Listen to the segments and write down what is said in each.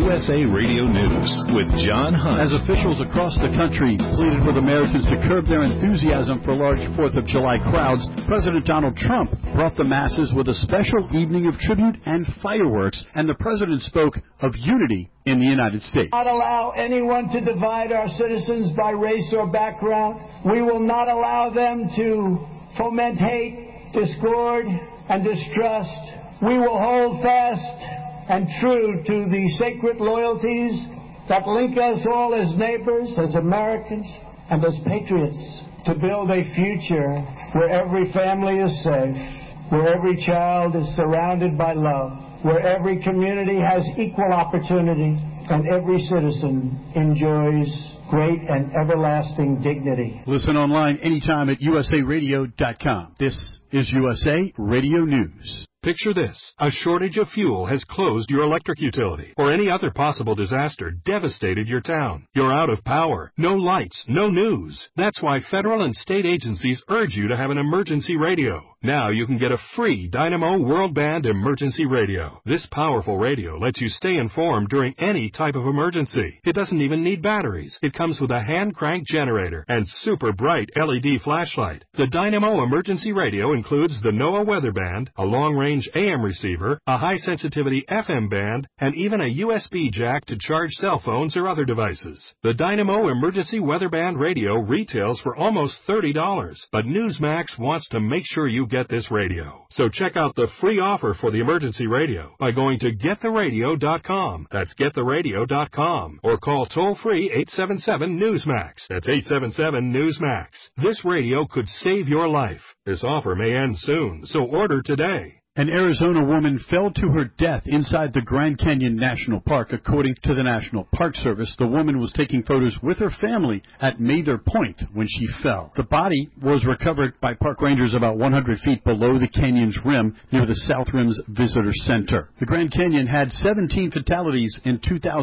USA Radio News with John Hunt. As officials across the country pleaded with Americans to curb their enthusiasm for large 4th of July crowds, President Donald Trump brought the masses with a special evening of tribute and fireworks, and the president spoke of unity in the United States. Not allow anyone to divide our citizens by race or background. We will not allow them to foment hate, discord, and distrust. We will hold fast and true to the sacred loyalties that link us all as neighbors, as Americans, and as patriots, to build a future where every family is safe, where every child is surrounded by love, where every community has equal opportunity, and every citizen enjoys great and everlasting dignity. Listen online anytime at usaradio.com. This is USA Radio News. Picture this. A shortage of fuel has closed your electric utility, or any other possible disaster devastated your town. You're out of power, no lights, no news. That's why federal and state agencies urge you to have an emergency radio. Now you can get a free Dynamo World Band emergency radio. This powerful radio lets you stay informed during any type of emergency. It doesn't even need batteries. It comes with a hand-crank generator and super bright LED flashlight. The Dynamo emergency radio includes the NOAA weather band, a long-range AM receiver, a high-sensitivity FM band, and even a USB jack to charge cell phones or other devices. The Dynamo emergency weather band radio retails for almost $30, but Newsmax wants to make sure you get this radio. So check out the free offer for the emergency radio by going to GetTheRadio.com. That's GetTheRadio.com. Or call toll-free 877-NEWSMAX. That's 877-NEWSMAX. This radio could save your life. This offer may end soon, so order today. An Arizona woman fell to her death inside the Grand Canyon National Park. According to the National Park Service, the woman was taking photos with her family at Mather Point when she fell. The body was recovered by park rangers about 100 feet below the canyon's rim near the South Rim's Visitor Center. The Grand Canyon had 17 fatalities in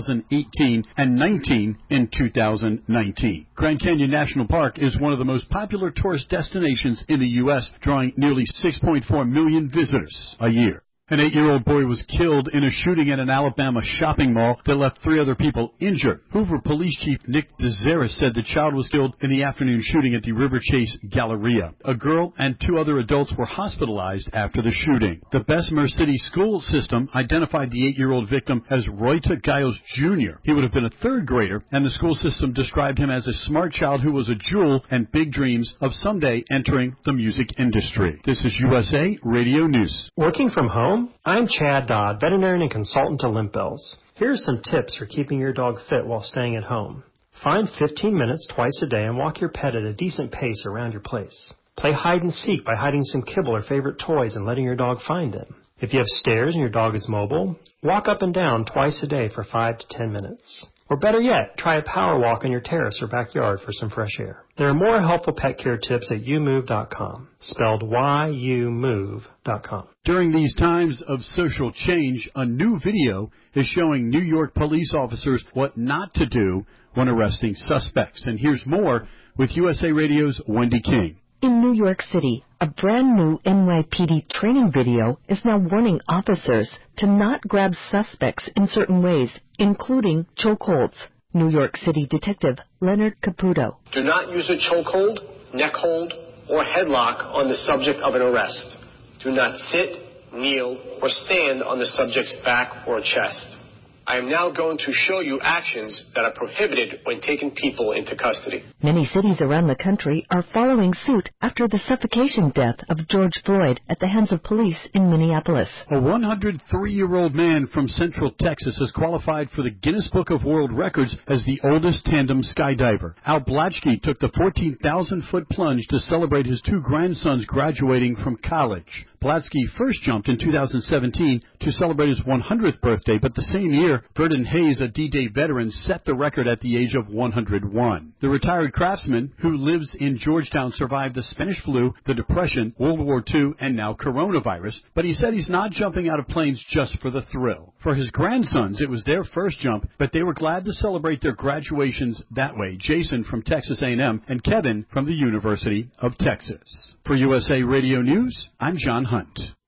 2018 and 19 in 2019. Grand Canyon National Park is one of the most popular tourist destinations in the U.S., drawing nearly 6.4 million visitors a year. An 8-year-old boy was killed in a shooting at an Alabama shopping mall that left 3 other people injured. Hoover Police Chief Nick DeZeris said the child was killed in the afternoon shooting at the River Chase Galleria. A girl and 2 other adults were hospitalized after the shooting. The Bessemer City school system identified the 8-year-old victim as Royta Giles Jr. He would have been a 3rd grader, and the school system described him as a smart child who was a jewel and big dreams of someday entering the music industry. This is USA Radio News. Working from home? I'm Chad Dodd, veterinarian and consultant to Limp Bells. Here are some tips for keeping your dog fit while staying at home. Find 15 minutes twice a day and walk your pet at a decent pace around your place. Play hide and seek by hiding some kibble or favorite toys and letting your dog find them. If you have stairs and your dog is mobile, walk up and down twice a day for 5 to 10 minutes. Or better yet, try a power walk on your terrace or backyard for some fresh air. There are more helpful pet care tips at youmove.com, spelled YOUMOVE.com. During these times of social change, a new video is showing New York police officers what not to do when arresting suspects. And here's more with USA Radio's Wendy King. In New York City, a brand new NYPD training video is now warning officers to not grab suspects in certain ways, including chokeholds. New York City Detective Leonard Caputo. Do not use a chokehold, neck hold, or headlock on the subject of an arrest. Do not sit, kneel, or stand on the subject's back or chest. I am now going to show you actions that are prohibited when taking people into custody. Many cities around the country are following suit after the suffocation death of George Floyd at the hands of police in Minneapolis. A 103-year-old man from Central Texas has qualified for the Guinness Book of World Records as the oldest tandem skydiver. Al Blatchke took the 14,000-foot plunge to celebrate his 2 grandsons graduating from college. Blatchke first jumped in 2017 to celebrate his 100th birthday, but the same year, Verdon Hayes, a D-Day veteran, set the record at the age of 101. The retired craftsman, who lives in Georgetown, survived the Spanish flu, the Depression, World War II, and now coronavirus, but he said he's not jumping out of planes just for the thrill. For his grandsons, it was their first jump, but they were glad to celebrate their graduations that way. Jason from Texas A&M and Kevin from the University of Texas. For USA Radio News, I'm John Hunt.